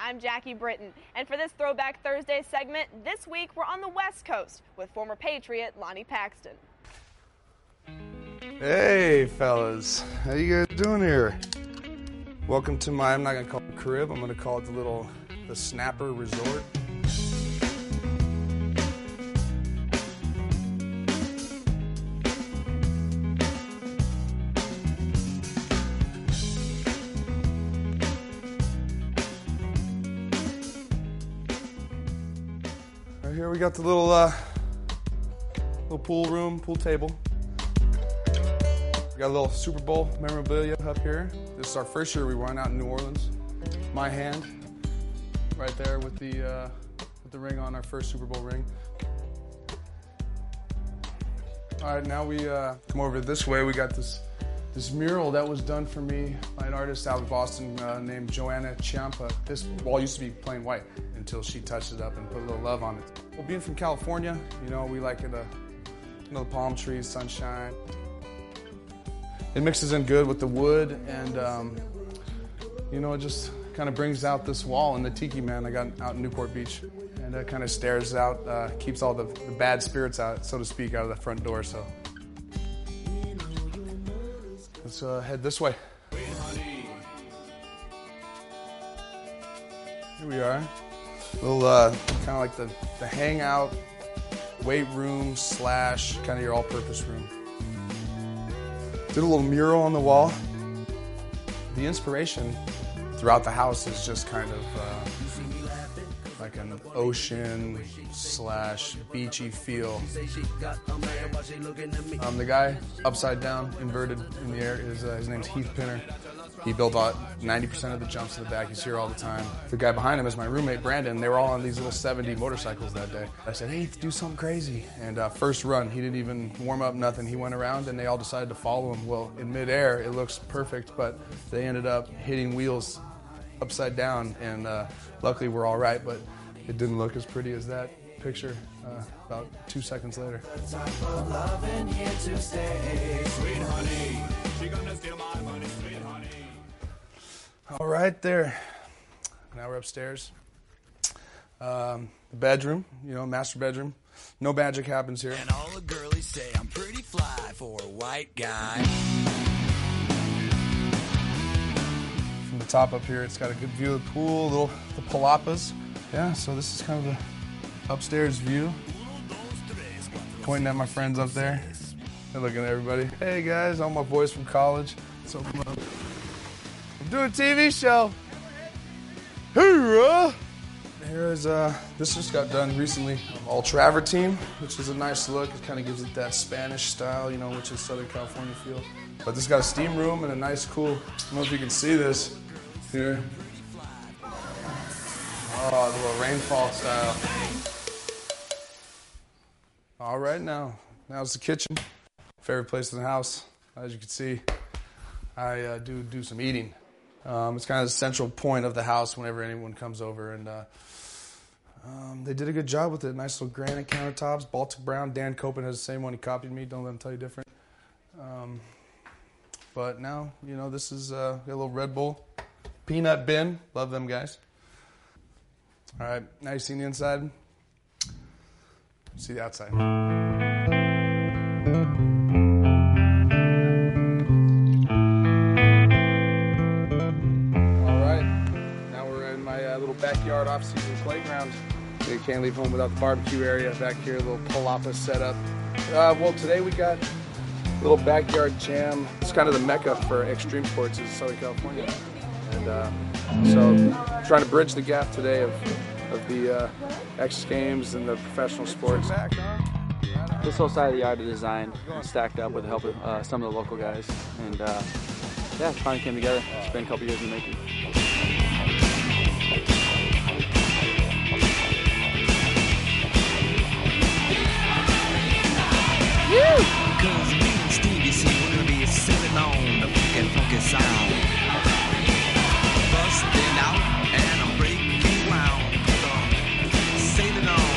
I'm Jackie Britton, and for this Throwback Thursday segment, this week we're on the West Coast with former Patriot Lonnie Paxton. Hey fellas, how you guys doing here? Welcome to my, I'm not going to call it crib, I'm going to call it the Snapper Resort. Right here we got the little pool room, pool table. We got a little Super Bowl memorabilia up here. This is our first year we won out in New Orleans. My hand, right there with the ring on, our first Super Bowl ring. All right, now we come over this way. We got this mural that was done for me by an artist out of Boston named Joanna Ciampa. This wall used to be plain white until she touched it up and put a little love on it. Well, being from California, you know, we like it, the palm trees, sunshine. It mixes in good with the wood, and you know, it just kind of brings out this wall and the tiki man I got out in Newport Beach, and it kind of stares out, keeps all the bad spirits out, so to speak, out of the front door. So let's head this way. Here we are, a little kind of like the hangout weight room / kind of your all-purpose room. Did a little mural on the wall. The inspiration throughout the house is just kind of like an ocean / beachy feel. The guy upside down, inverted in the air, is his name's Heath Pinner. He built out 90% of the jumps in the back. He's here all the time. The guy behind him is my roommate, Brandon. They were all on these little 70 motorcycles that day. I said, hey, do something crazy. And first run, he didn't even warm up, nothing. He went around and they all decided to follow him. Well, in midair, it looks perfect, but they ended up hitting wheels upside down. And luckily, we're all right, but it didn't look as pretty as that picture about 2 seconds later. All right, there. Now we're upstairs. The bedroom, you know, master bedroom. No magic happens here. And all the girlies say I'm pretty fly for a white guy. From the top up here, it's got a good view of the pool, the palapas. Yeah, so this is kind of the upstairs view. Pointing at my friends up there. They're looking at everybody. Hey guys, all my boys from college. Let's open up. I'm doing a TV show. Hoorah! Here's this just got done recently. All travertine, which is a nice look. It kind of gives it that Spanish style, you know, which is Southern California feel. But this got a steam room and a nice, cool. I don't know if you can see this here. Oh, the little rainfall style. All right, now's the kitchen. Favorite place in the house. As you can see, I do some eating. It's kind of the central point of the house whenever anyone comes over, and they did a good job with it. Nice little granite countertops, Baltic brown. Dan Copen has the same one. He copied me. Don't let him tell you different. But now, you know, this is got a little Red Bull peanut bin. Love them guys. All right, now you've seen the inside. See the outside. Backyard off-season playground. You can't leave home without the barbecue area back here, a little palapa setup. Well, today we got a little backyard jam. It's kind of the mecca for extreme sports in Southern California. And so trying to bridge the gap today of the X Games and the professional sports. This whole side of the yard is designed and stacked up with the help of some of the local guys. And yeah, it finally came together. It's been a couple years in the making. Cause me and Stevie C, we're gonna be sailing on the funky sound. Busting out and I'm breaking ground. Sailing on.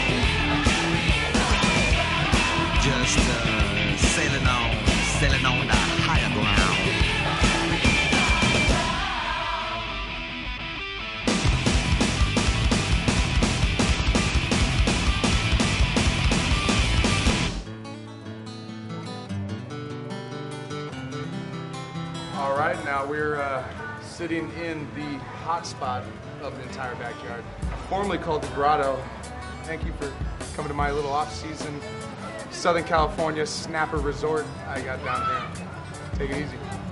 Just sailing on the higher ground. All right, now we're sitting in the hot spot of the entire backyard, formerly called the Grotto. Thank you for coming to my little off-season Southern California snapper resort I got down here. Take it easy.